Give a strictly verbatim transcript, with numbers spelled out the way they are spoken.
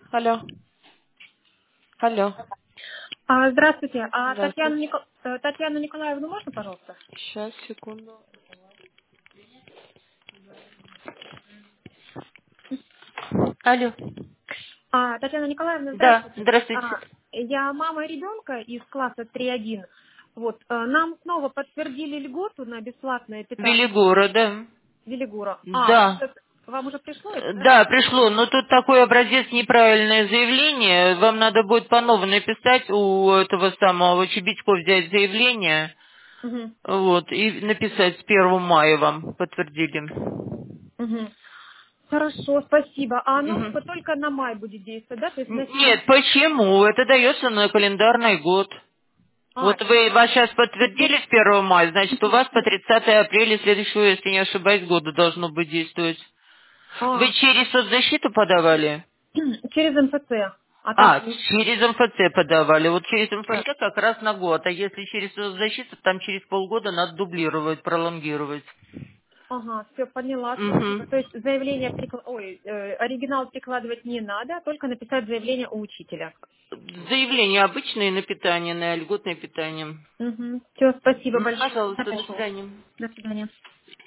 Алло. Алло. А, здравствуйте. А Татьяну, Здравствуйте. Нико- э, Татьяну Николаевну можно, пожалуйста? Сейчас, секунду. Алло. А, Татьяна Николаевна, Да, здравствуйте. здравствуйте. А, я мама ребенка из класса три один. Вот, э, нам снова подтвердили льготу на бесплатное питание Велигора, да. Велигура. А, вам Да. уже, вам уже пришло это, Э, да? Да, пришло, но тут такой образец неправильное заявление. Вам надо будет по новому написать у этого самого Чебитько взять заявление, Угу. вот, и написать с первого мая вам подтвердили. Угу. Хорошо, спасибо. А оно Мгм. только на май будет действовать, да? То есть на Нет, сентябрь. почему? Это дается на календарный год. А, Вот вы, вас сейчас подтвердили с первого мая, значит, у вас по тридцатое апреля следующего, если не ошибаюсь, года должно быть действовать. Вы а, через соцзащиту подавали? через эн эф цэ. А там А, через эм эф цэ подавали. Вот через эм эф п. цэ как раз на год. А если через соцзащиту, там через полгода надо дублировать, пролонгировать. Ага, все, поняла, спасибо. То Угу. есть заявление, прикла- ой, э, оригинал прикладывать не надо, а только написать заявление у учителя. Заявление обычное на питание, на льготное питание. Угу. Все, спасибо Мгм. большое. Пожалуйста, до Хорошо. свидания. До свидания.